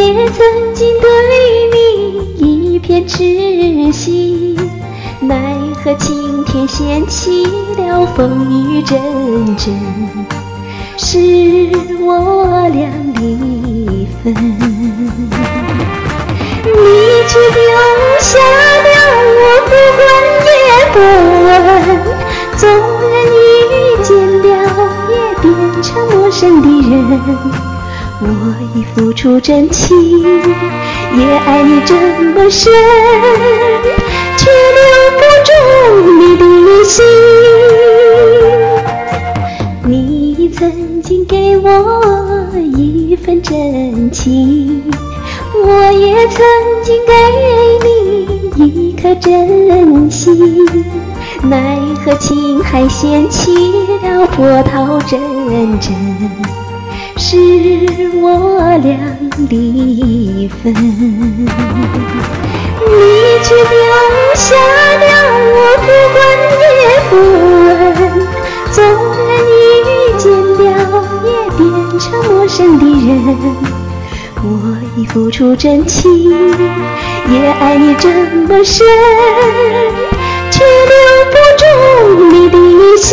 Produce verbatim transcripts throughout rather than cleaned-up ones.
也曾经对你一片痴心，奈何晴天掀起了风雨阵阵，使我俩离分。你却丢下了我，不管也不问，纵然遇见了也变成陌生的人。我已付出真情，也爱你这么深，却留不住你的心。你曾经给我一份真情，我也曾经给你一颗真心，奈何情海掀起了波涛阵阵，使我俩离分。你却丢下了我，不管也不问，纵然遇见了也变成陌生的人。我已付出真情，也爱你这么深，却留不住你的心。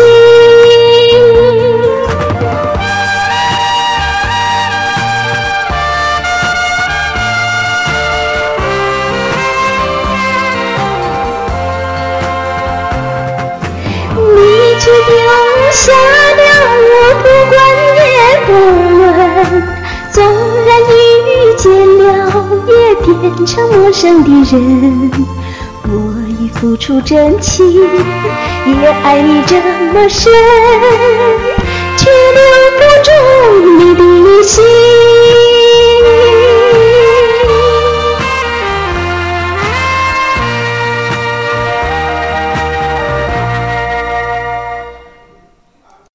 你却丢下了我，不管也不问，纵然遇见了也变成陌生的人。我已付出真情，也爱你这么深，却留不住你的心。